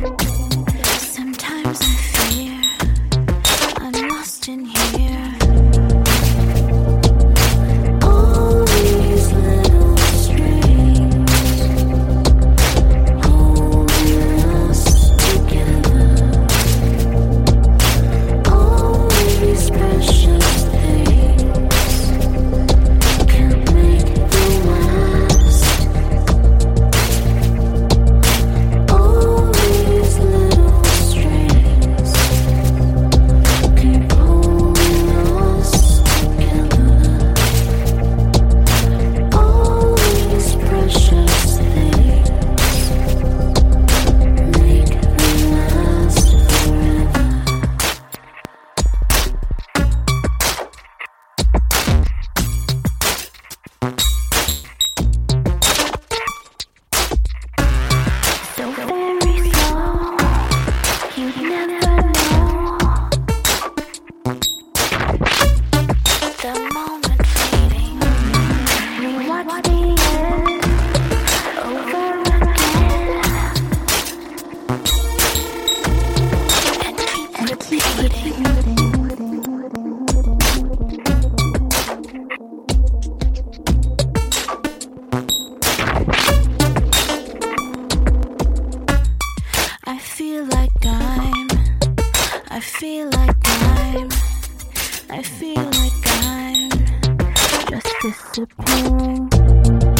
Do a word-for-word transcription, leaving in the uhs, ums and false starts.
Sometimes I fear I'm lost in here. All these little strings holding us together. All these precious things can't make them last. All these little strings keep holding us together. All these precious things make them last forever. So very slow, you'd never know. The moment fading, we watch the end over again and keep repeating. I feel like I'm, I feel like I'm, I feel like I'm just disappearing.